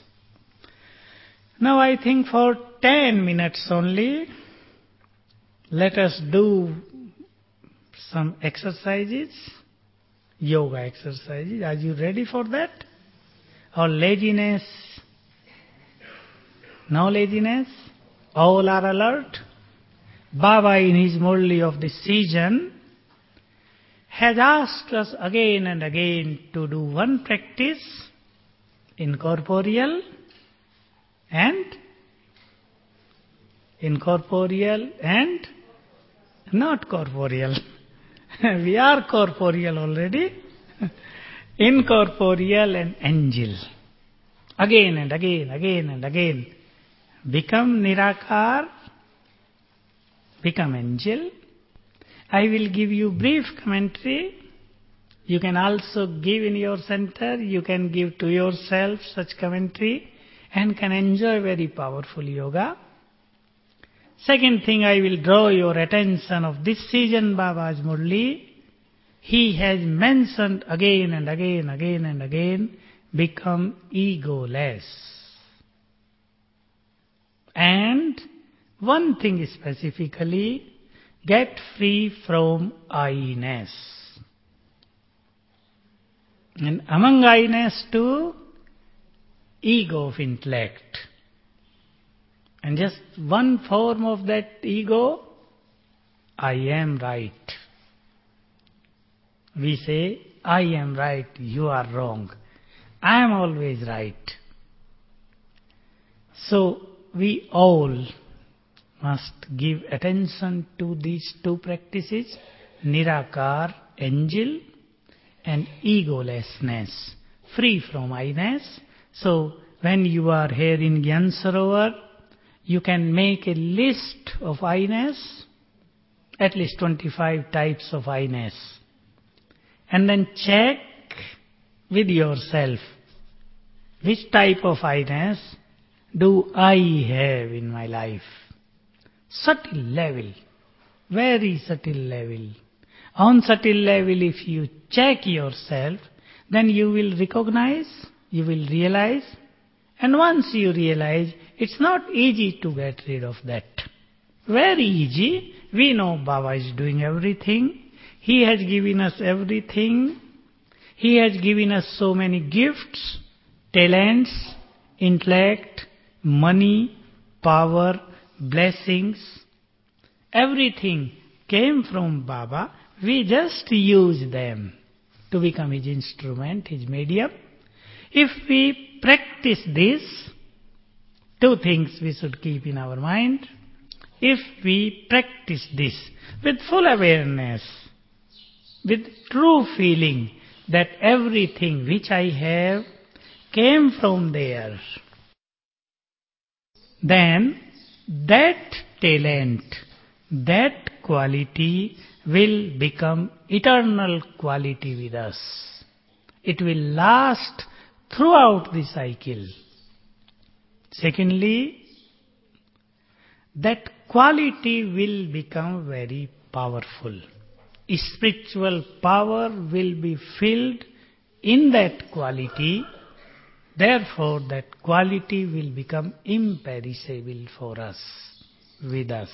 Now I think for 10 minutes only, let us do some exercises, yoga exercises. Are you ready for that? Or laziness? No laziness? All are alert? Baba in his Murli of this season has asked us again and again to do one practice, incorporeal and not corporeal. We are corporeal already. Incorporeal and angel. Again and again. Become Nirakar, become angel. I will give you brief commentary. You can also give in your center, you can give to yourself such commentary and can enjoy very powerful yoga. Second thing, I will draw your attention of this season Baba's Murli. He has mentioned again and again, become egoless. And one thing specifically, get free from I-ness. And among I-ness too, ego of intellect. And just one form of that ego, I am right. We say, I am right, you are wrong. I am always right. So we all must give attention to these two practices, Nirakar, angel, and egolessness, free from I-ness. So when you are here in Gyan Sarovar, you can make a list of I-ness, at least 25 types of I-ness, and then check with yourself, which type of I-ness do I have in my life? Subtle level, very subtle level. On subtle level, if you check yourself, then you will recognize, you will realize, and once you realize, it's not easy to get rid of that. Very easy. We know Baba is doing everything. He has given us everything. He has given us so many gifts, talents, intellect, money, power, blessings. Everything came from Baba. We just use them to become His instrument, His medium. If we practice this, two things we should keep in our mind. If we practice this with full awareness, with true feeling that everything which I have came from there, then that talent, that quality will become eternal quality with us. It will last throughout the cycle. Secondly, that quality will become very powerful. Spiritual power will be filled in that quality. Therefore, that quality will become imperishable for us, with us.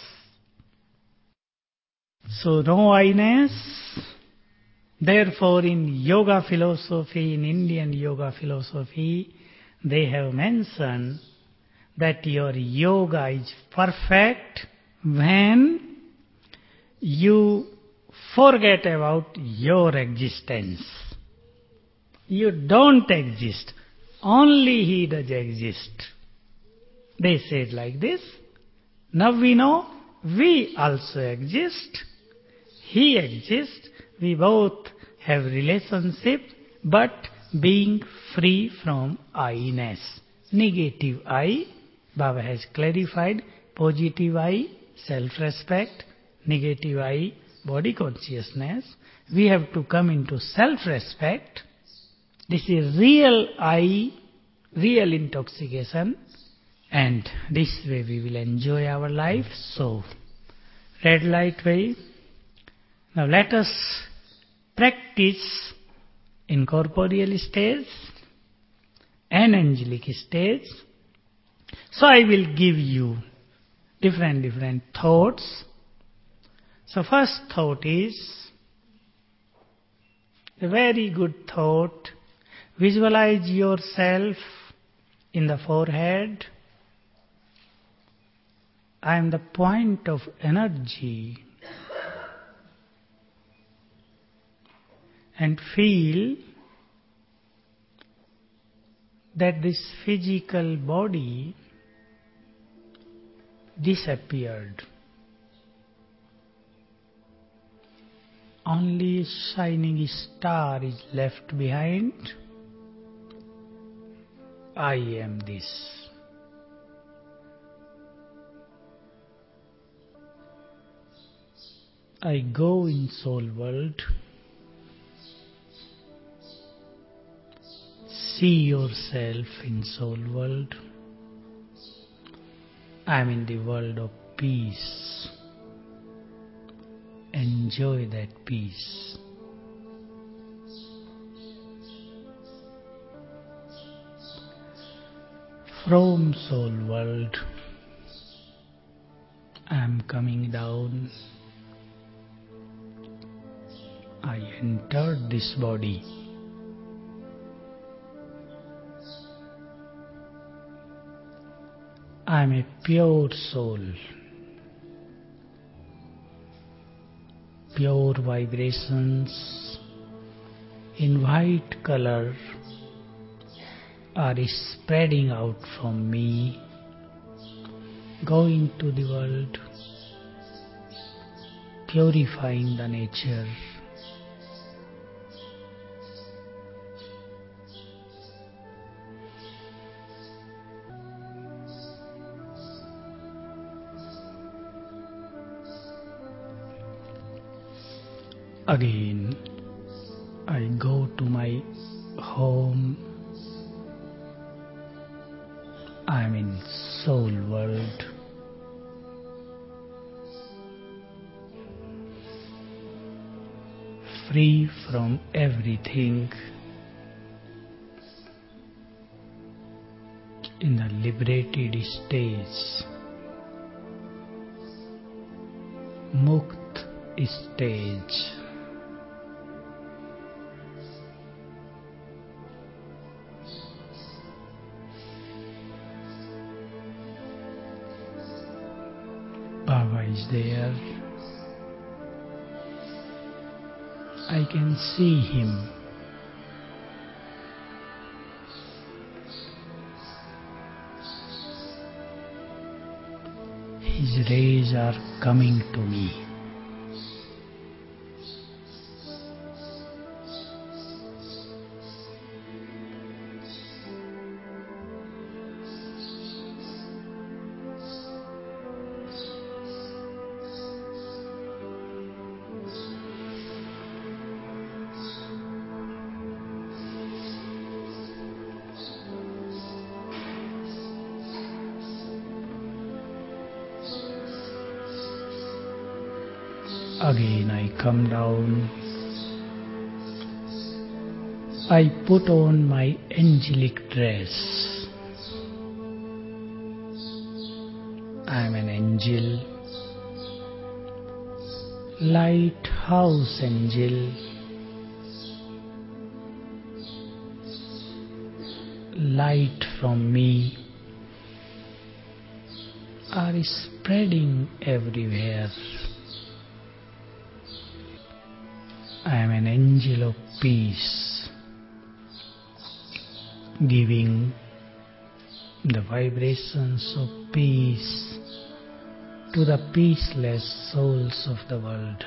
So, no I-ness. Therefore, in yoga philosophy, in Indian yoga philosophy, they have mentioned that your yoga is perfect when you forget about your existence. You don't exist. Only He does exist. They said like this. Now we know we also exist. He exists. We both have relationship, but being free from I-ness. Negative I, Baba has clarified. Positive I, self-respect. Negative I, body consciousness. We have to come into self-respect. This is real I, real intoxication, and this way we will enjoy our life. So, red light way. Now let us practice in corporeal stage and angelic stage. So I will give you different thoughts. So first thought is a very good thought. Visualize yourself in the forehead. I am the point of energy. And feel that this physical body disappeared. Only a shining star is left behind. I am this. I go in soul world. See yourself in soul world. I am in the world of peace. Enjoy that peace. From soul world, I am coming down. I entered this body. I am a pure soul, pure vibrations in white color are spreading out from me, going to the world, purifying the nature. Again, I go to my home. I am in soul world. Free from everything, in the liberated stage, Mukt stage. Baba is there. I can see him. His rays are coming to me. Again I come down. I put on my angelic dress. I am an angel, lighthouse angel, light from me are spreading everywhere. I am an angel of peace, giving the vibrations of peace to the peaceless souls of the world.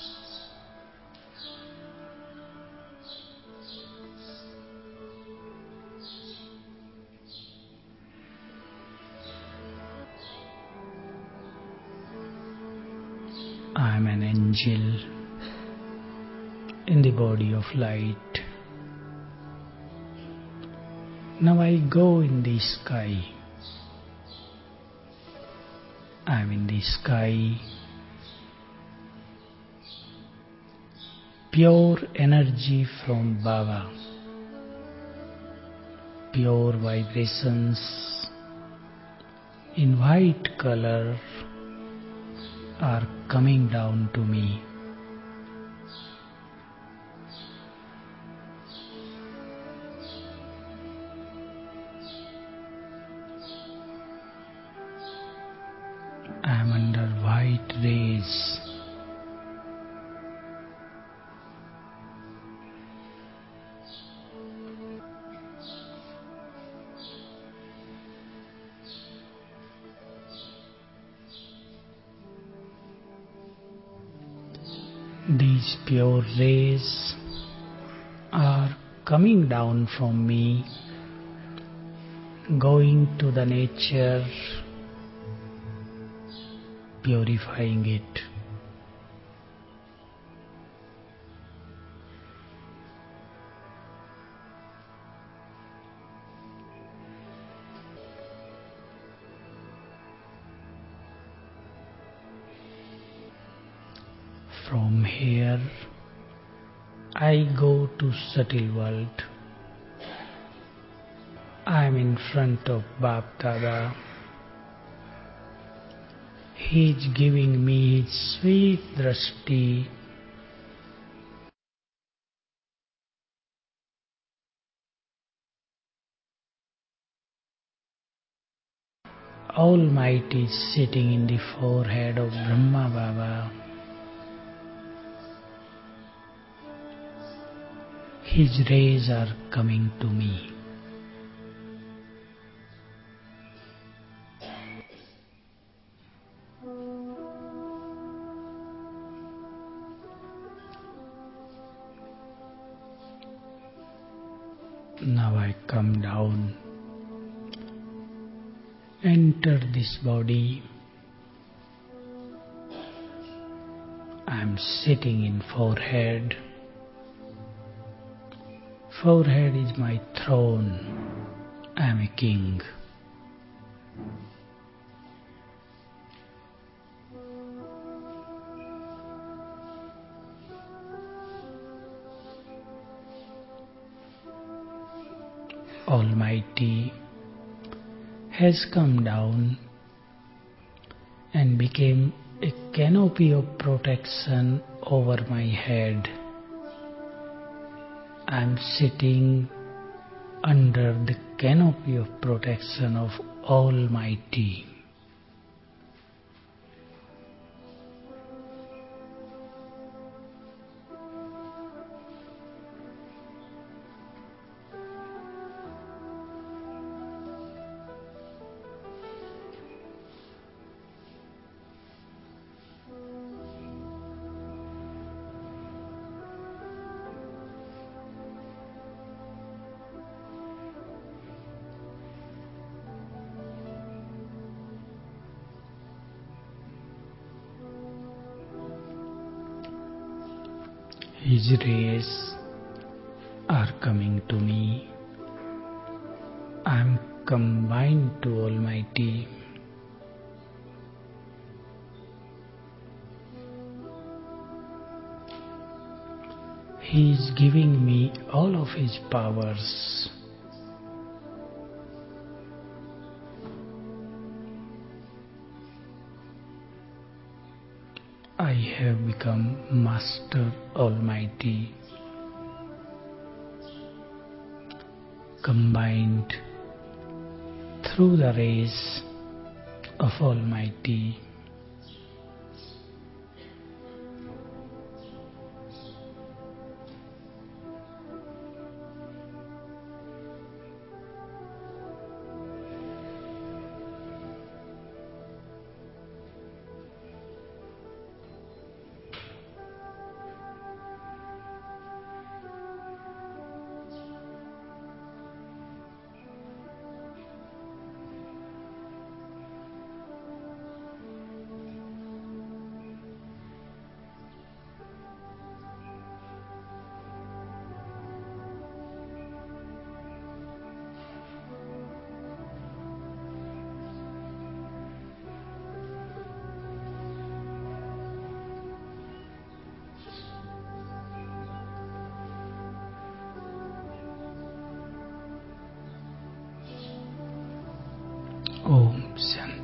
I am an angel in the body of light. Now I go in the sky. I am in the sky. pure energy from Baba, pure vibrations in white color are coming down to me. I am under white rays. These pure rays are coming down from me, going to the nature, purifying it. From here, I go to subtle world. I am in front of Bap Dada. He is giving me his sweet drashti. Almighty is sitting in the forehead of Brahma Baba. His rays are coming to me. Now I come down, enter this body. I am sitting in forehead. Forehead is my throne. I am a king. Almighty has come down and became a canopy of protection over my head. I am sitting under the canopy of protection of Almighty. His rays are coming to me. I am combined to Almighty. He is giving me all of His powers. I have become Master Almighty, combined through the rays of Almighty. Om Shanti.